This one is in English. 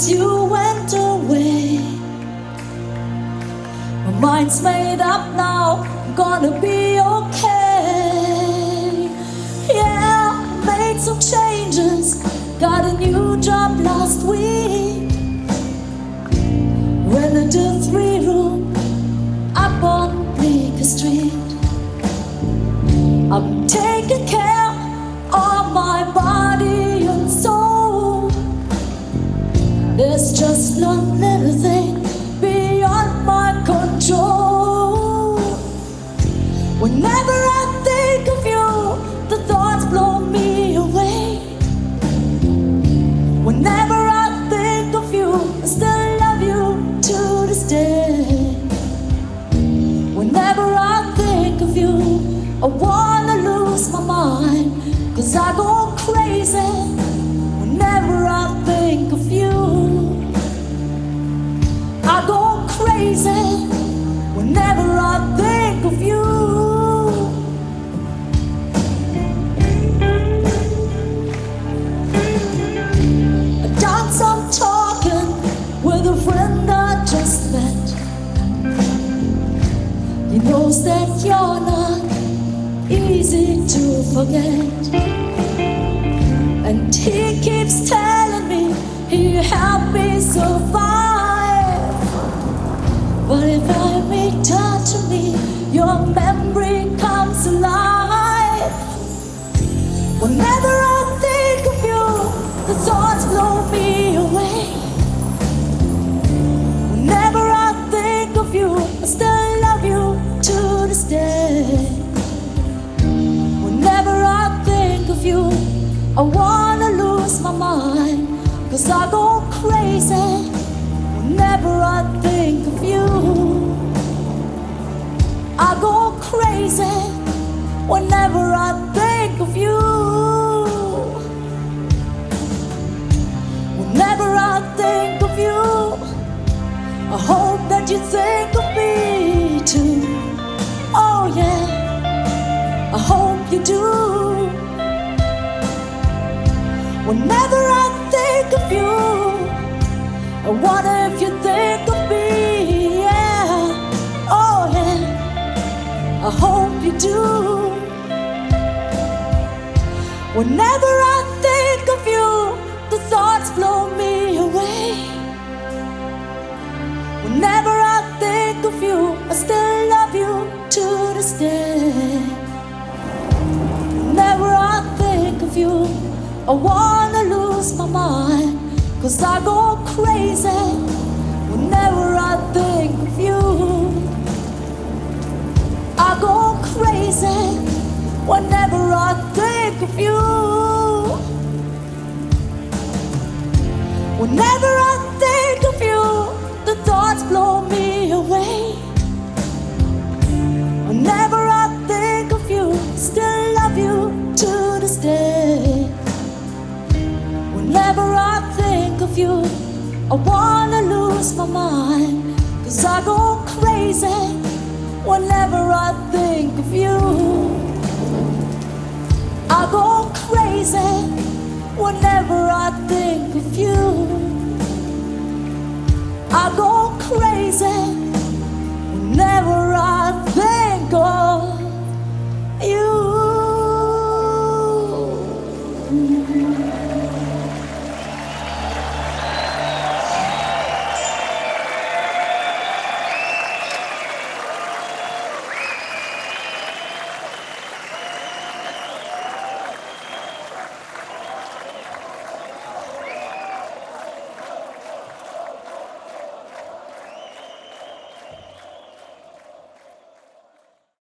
you went away. My mind's made up now, I'm gonna be okay. Yeah, made some changes, got a new job last week. Rented a 3-room up on Bleecker Street. I'm taking care of my body and soul. There's just one little thing beyond my control. Whenever I think of you, the thoughts blow me away. Whenever I think of you, I still love you to this day. Whenever I think of you, I wanna lose my mind, 'cause I go crazy whenever I think of you. I go crazy whenever I think of you. I've done some talking with a friend I just met. He knows that you're not easy to forget, and he keeps telling me he helped me survive. But if I return to me, your memory comes alive. Whenever I think of you, the thoughts blow me away. Whenever I think of you, I still love you to this day. Whenever I think of you, I wanna lose my mind, 'cause I go crazy whenever I think of you. I go crazy whenever I think of you. Whenever I think of you, I hope that you think of me too. Oh yeah, I hope you do. Whenever I think of you, I wonder if you think of me. Yeah, oh yeah, I hope you do. Whenever I think of you, the thoughts blow me away. Whenever I think of you, I still love you to this day. Whenever I think of you, I wanna lose my mind, 'cause I go crazy whenever I think of you. I go crazy whenever I think of you. Whenever I think of you, the thoughts blow me away. Whenever I think of you, still love you to this day. Whenever I think of you, I wanna lose my mind, 'cause I go crazy whenever I think of you. I go crazy whenever I think of you. I go crazy